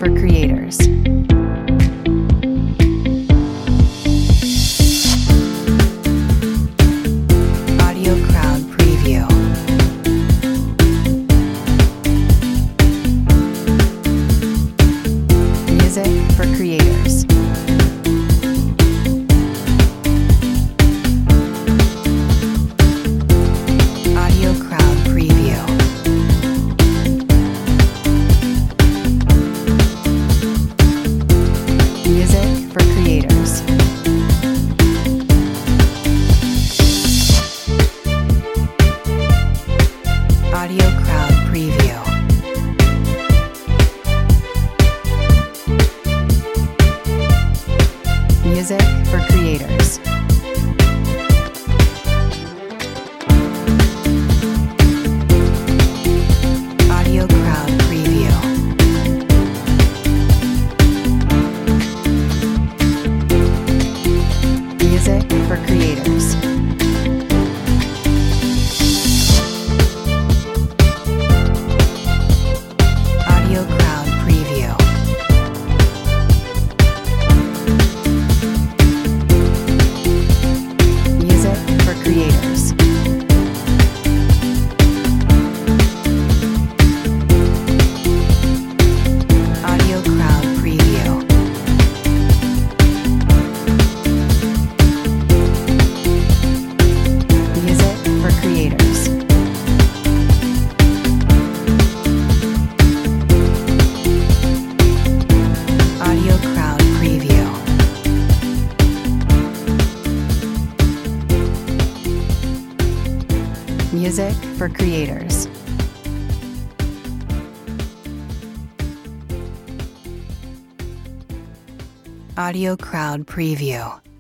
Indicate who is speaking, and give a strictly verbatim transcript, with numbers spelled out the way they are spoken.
Speaker 1: for creators. Audio Crowd Preview. Music for creators. Audio Crowd Preview. Music for creators. Audio Crowd Preview. Music for creators. Audio Crowd Preview. Music for creators. Audio Crowd Preview. Music for creators. Audio Crowd Preview. Music for creators. Audio Crowd Preview. Music for creators. Audio Crowd Preview.